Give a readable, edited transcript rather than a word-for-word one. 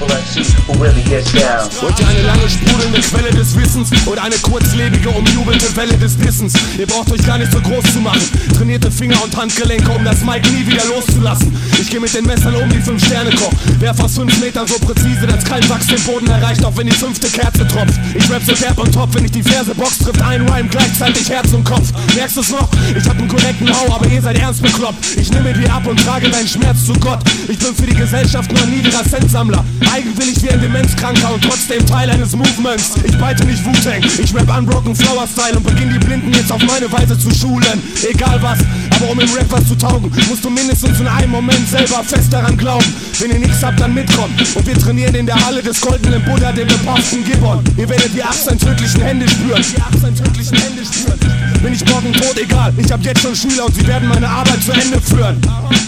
people like you who really gets down. Wollt ihr eine lange sprudelnde Quelle des Wissens oder eine kurzlebige, umjubelte Welle des Dissens? Ihr braucht euch gar nicht so groß zu machen. Trainierte Finger und Handgelenke, um das Mic nie wieder loszulassen. Ich geh mit den Messern um wie 5-Sterne-Koch. Werf aus 5 Metern so präzise, dass kein Wachs den Boden erreicht, auch wenn die 5. Kerze tropft. Ich rap so derb und top, wenn ich die Verse box, trifft ein Rhyme gleichzeitig Herz und Kopf. Merkst du's noch? Ich hab einen korrekten Hau, aber ihr seid ernst bekloppt. Ich nehme dir ab und trage deinen Schmerz zu Gott. Ich bin für die Gesellschaft nur ein niederer Centsammler. Eigenwillig wie ein Demenzkranker und trotzdem Teil eines Movements. Ich beite nicht Wu-Tang, ich rap Unbroken Flower Style und beginn die Blinden jetzt auf meine Weise zu schulen. Egal was, aber um im Rap was zu taugen, musst du mindestens in einem Moment selber fest daran glauben. Wenn ihr nichts habt, dann mitkommt. Und wir trainieren in der Halle des goldenen Buddha, dem Apostel Gibbon. Ihr werdet die 18 tödlichen Hände spüren. Bin ich morgen tot, egal. Ich hab jetzt schon Schüler und sie werden meine Arbeit zu Ende führen.